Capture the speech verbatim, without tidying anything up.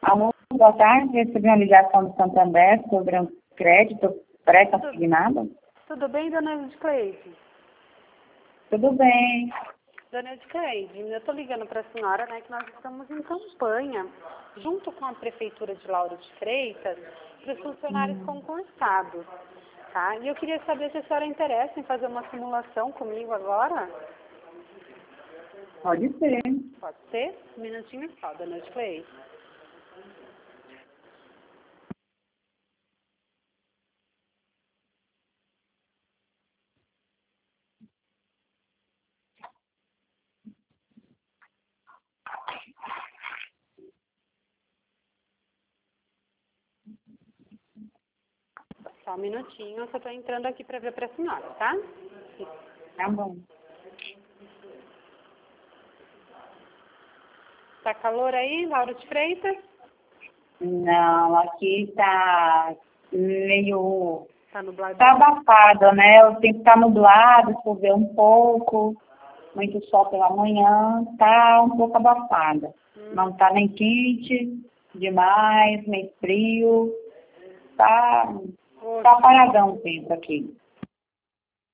Alô, boa tarde. Recebi uma ligação do Santander sobre um crédito pré-consignado. Tudo bem, dona Edcleide? Tudo bem. Dona Edcleide, eu estou ligando para a senhora, né, que nós estamos em campanha, junto com a Prefeitura de Lauro de Freitas, para os funcionários Hum. concursados, tá? E eu queria saber se a senhora interessa em fazer uma simulação comigo agora. Pode ser. Pode ser? Um minutinho só, dona Edcleide. Só um minutinho, eu só estou entrando aqui para ver para a senhora, tá? Tá bom. Tá calor aí, Lauro de Freitas? Não, aqui tá meio... Tá nublado? Tá abafado, né? O tempo tá nublado, choveu um pouco, muito sol pela manhã, tá um pouco abafado. Hum. Não tá nem quente demais, nem frio. Tá, tá paradão o tempo aqui.